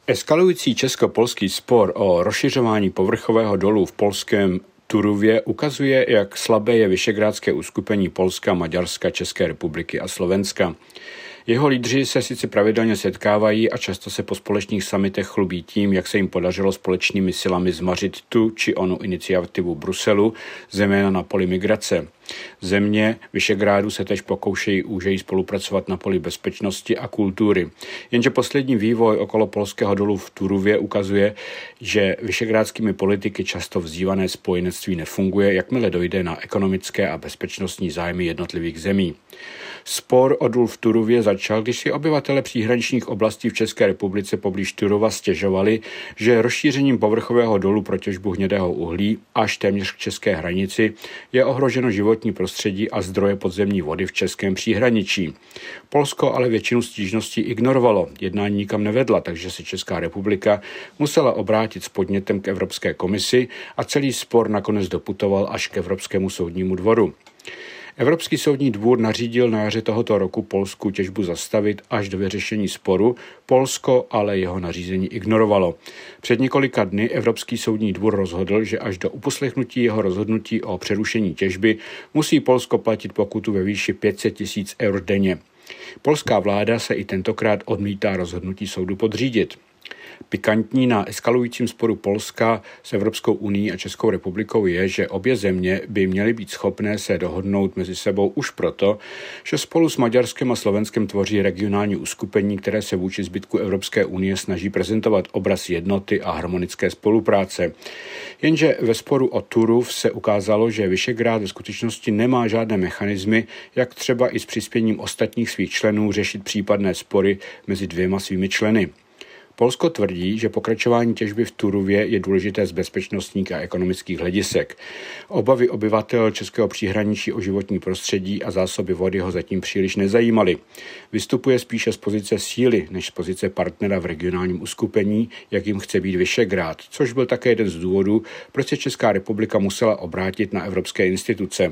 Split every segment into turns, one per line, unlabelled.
Eskalující česko-polský spor o rozšiřování povrchového dolu v polském Turówě ukazuje, jak slabé je visegrádské uskupení Polska, Maďarska, České republiky a Slovenska. Jeho lídři se sice pravidelně setkávají a často se po společných summitech chlubí tím, jak se jim podařilo společnými silami zmařit tu či onu iniciativu Bruselu, zejména na poli migrace. Země Visegrádu se též pokoušejí úžeji spolupracovat na poli bezpečnosti a kultury. Jenže poslední vývoj okolo polského dolu v Turówě ukazuje, že visegrádskými politiky často vzývané spojenectví nefunguje, jakmile dojde na ekonomické a bezpečnostní zájmy jednotlivých zemí. Spor o důl v Turówě začal, když si obyvatele příhraničních oblastí v České republice poblíž Turova stěžovali, že rozšířením povrchového dolu pro těžbu hnědého uhlí až téměř k české hranici je ohroženo životní prostředí a zdroje podzemní vody v českém příhraničí. Polsko ale většinu stížností ignorovalo, jednání nikam nevedla, takže se Česká republika musela obrátit s podnětem k Evropské komisi a celý spor nakonec doputoval až k Evropskému soudnímu dvoru. Evropský soudní dvůr nařídil na jaře tohoto roku Polsku těžbu zastavit až do vyřešení sporu, Polsko ale jeho nařízení ignorovalo. Před několika dny Evropský soudní dvůr rozhodl, že až do uposlechnutí jeho rozhodnutí o přerušení těžby musí Polsko platit pokutu ve výši 500 000 eur denně. Polská vláda se i tentokrát odmítá rozhodnutí soudu podřídit. Pikantní na eskalujícím sporu Polska s Evropskou unií a Českou republikou je, že obě země by měly být schopné se dohodnout mezi sebou už proto, že spolu s Maďarskem a Slovenskem tvoří regionální uskupení, které se vůči zbytku Evropské unie snaží prezentovat obraz jednoty a harmonické spolupráce. Jenže ve sporu o Turów se ukázalo, že Visegrád ve skutečnosti nemá žádné mechanismy, jak třeba i s přispěním ostatních svých členů řešit případné spory mezi dvěma svými členy. Polsko tvrdí, že pokračování těžby v Turówě je důležité z bezpečnostních a ekonomických hledisek. Obavy obyvatel českého příhraničí o životní prostředí a zásoby vody ho zatím příliš nezajímaly. Vystupuje spíše z pozice síly, než z pozice partnera v regionálním uskupení, jak jim chce být Visegrád, což byl také jeden z důvodů, proč se Česká republika musela obrátit na evropské instituce.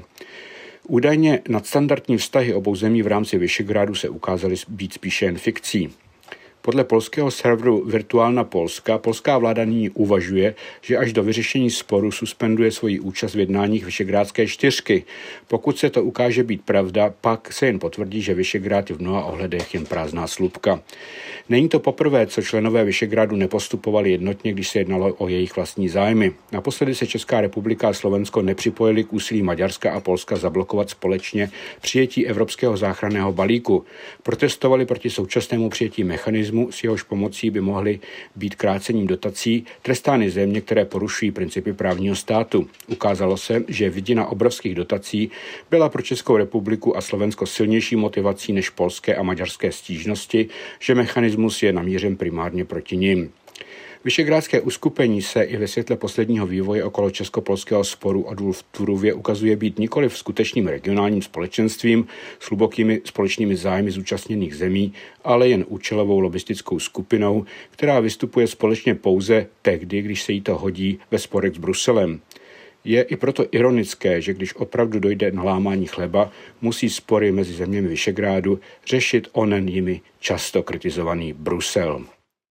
Údajně nadstandardní vztahy obou zemí v rámci Visegrádu se ukázaly být spíše jen fikcí. Podle polského serveru Virtuálna Polska, polská vláda nyní uvažuje, že až do vyřešení sporu suspenduje svoji účast v jednáních Visegrádské čtyřky. Pokud se to ukáže být pravda, pak se jen potvrdí, že Visegrád je v mnoha ohledech jen prázdná slupka. Není to poprvé, co členové Visegrádu nepostupovali jednotně, když se jednalo o jejich vlastní zájmy. Naposledy se Česká republika a Slovensko nepřipojili k úsilí Maďarska a Polska zablokovat společně přijetí Evropského záchranného balíku. Protestovali proti současnému přijetí mechanismu, s jehož pomocí by mohly být krácením dotací trestány země, které porušují principy právního státu. Ukázalo se, že vidina obrovských dotací byla pro Českou republiku a Slovensko silnější motivací než polské a maďarské stížnosti, že mechanismus je namířen primárně proti nim. Visegrádské uskupení se i ve světle posledního vývoje okolo česko-polského sporu o důl v Turówě ukazuje být nikoliv skutečným regionálním společenstvím s hlubokými společnými zájmy zúčastněných zemí, ale jen účelovou lobistickou skupinou, která vystupuje společně pouze tehdy, když se jí to hodí ve sporech s Bruselem. Je i proto ironické, že když opravdu dojde na lámání chleba, musí spory mezi zeměmi Visegrádu řešit onen jimi často kritizovaný Brusel.